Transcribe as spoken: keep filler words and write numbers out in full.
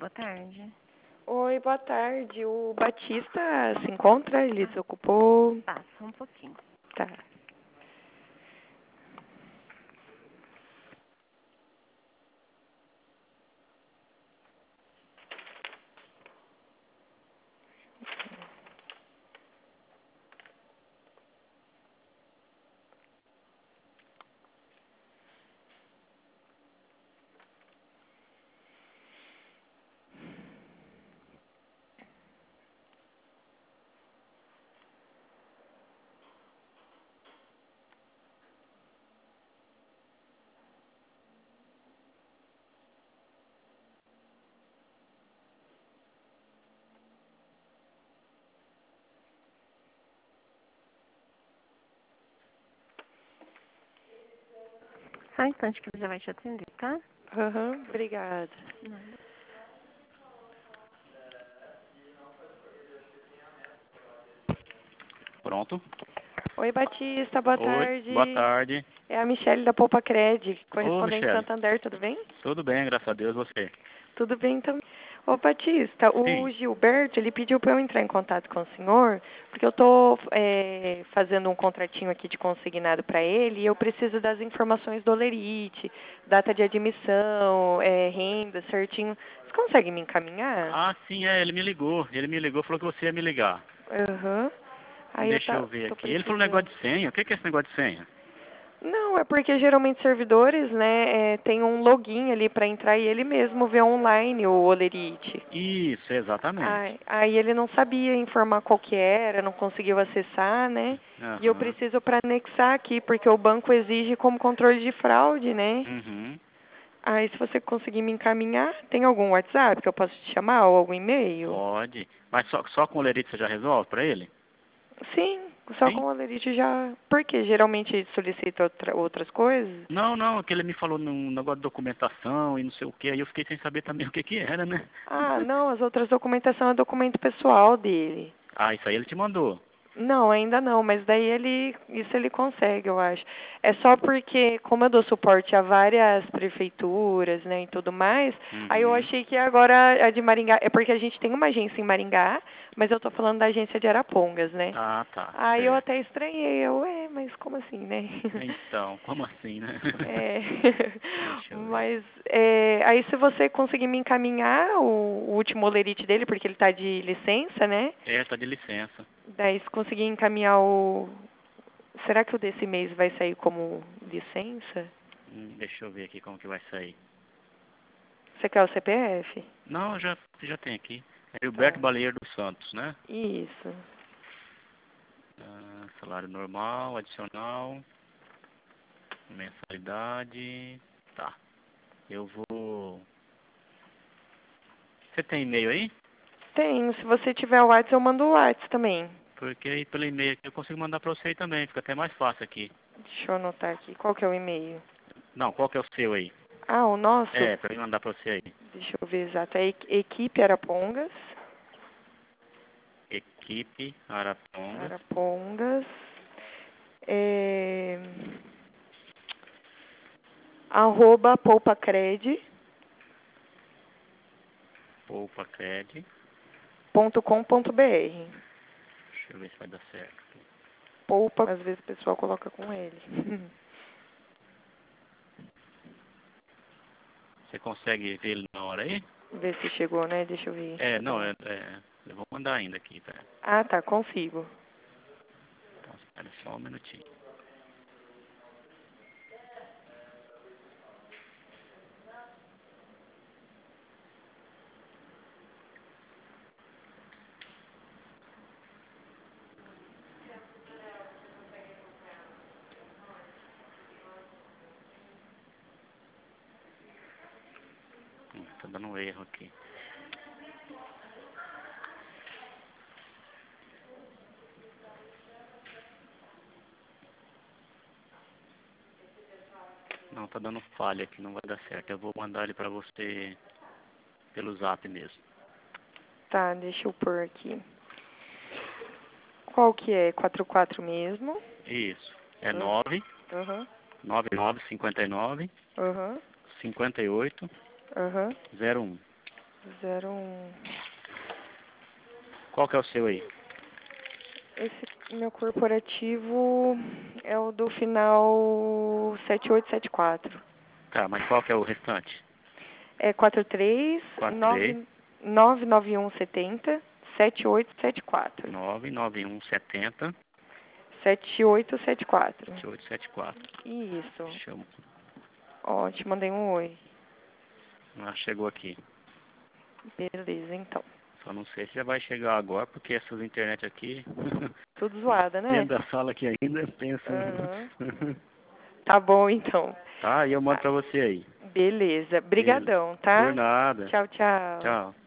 boa tarde. Oi, boa tarde. O Batista se encontra? Ele se ocupou? Tá, só um pouquinho. Tá. Só um instante que ele já vai te atender, tá? Aham, obrigada. Nada. Pronto. Oi, Batista, boa Oi, tarde. boa tarde. É a Michele da Poupa Cred, Ô, correspondente Michele. Santander, tudo bem? Tudo bem, graças a Deus, você? Tudo bem também. Ô, Batista, o Sim. Gilberto, ele pediu para eu entrar em contato com o senhor, porque eu estou fazendo um contratinho aqui de consignado para ele e eu preciso das informações do Olerite, data de admissão, é, renda, certinho. Você consegue me encaminhar? Ah, sim, é, ele me ligou. Ele me ligou, falou que você ia me ligar. Aham. Aí eu Deixa tá, eu ver tô aqui. Ele falou um precisando. negócio de senha. O que que é esse negócio de senha? Não, é porque geralmente servidores, né, é, tem um login ali para entrar e ele mesmo vê online o Olerite. Isso, exatamente. Aí, aí ele não sabia informar qual que era, não conseguiu acessar, né? E eu Aham. preciso para anexar aqui, porque o banco exige como controle de fraude, né? Uhum. Aí se você conseguir me encaminhar, tem algum WhatsApp que eu posso te chamar ou algum e-mail? Pode. Mas só, só com o lerite você já resolve pra ele? Sim, só Sim? com o Olerite já. Porque geralmente ele solicita outra, outras coisas. Não, não, que ele me falou num negócio de documentação e não sei o que, aí eu fiquei sem saber também o que que era, né? Ah, não, as outras documentação é documento pessoal dele. Ah, isso aí ele te mandou. Não, ainda não, mas daí ele, isso ele consegue, eu acho. É só porque, como eu dou suporte a várias prefeituras, né, e tudo mais, aí eu Uhum. achei que agora a de Maringá, é porque a gente tem uma agência em Maringá, mas eu tô falando da agência de Arapongas, né? Ah, tá, Aí eu certo. até estranhei, eu, é, mas como assim, né? Então, como assim, né? É, Deixa eu ver. mas é, aí se você conseguir me encaminhar o, o último olerite dele, porque ele está de licença, né? É, tá de licença. Daí se conseguir encaminhar o... Será que o desse mês vai sair como licença? Hum, deixa eu ver aqui como que vai sair. Você quer o C P F? Não, já, já tem aqui. É Tá. Gilberto Baleiro dos Santos, né? Isso. Ah, salário normal, adicional, mensalidade. Tá. Eu vou. Você tem e-mail aí? Tenho. Se você tiver o WhatsApp, eu mando o WhatsApp também. Porque aí pelo e-mail aqui eu consigo mandar pra você aí também. Fica até mais fácil aqui. Deixa eu anotar aqui. Qual que é o e-mail? Não, qual que é o seu aí? Ah, o nosso? É, pra mim mandar pra você aí. Deixa eu ver exato. É equi- equipe Arapongas. Equipe Arapongas. Arapongas. É... Arroba poupacred Poupacred. ponto com ponto br. Deixa eu ver se vai dar certo. Poupa, às vezes o pessoal coloca com ele. Você consegue ver ele na hora aí? Ver se chegou, né? Deixa eu ver. É, Cadê não, o... é, é, eu vou mandar ainda aqui, tá? Ah, tá, consigo. Então, espera só um minutinho. Hum, tá dando um erro aqui. Não, tá dando falha aqui, não vai dar certo. Eu vou mandar ele pra você pelo zap mesmo. Tá, deixa eu pôr aqui. Qual que é? quatro quatro mesmo? Isso. É Ah, nove Aham, nove nove cinquenta e nove aham, cinquenta e oito aham. zero um. zero um. Qual que é o seu aí? Esse meu corporativo é o do final sete oito sete quatro. Tá, mas qual que é o restante? É quatro três quatro três nove nove nove um setenta sete oito sete quatro. nove nove um setenta sete oito sete quatro. sete oito sete quatro. Isso. Chama. Ó, te mandei um oi. Ah, chegou aqui. Beleza, então. Só não sei se já vai chegar agora, porque essas internet aqui, Tudo zoada, né? dentro da sala aqui ainda, pensa. Aham. Tá bom, então. Tá, e eu mando pra você aí. Beleza. Beleza. Brigadão, tá? Por nada. Tchau, tchau. Tchau.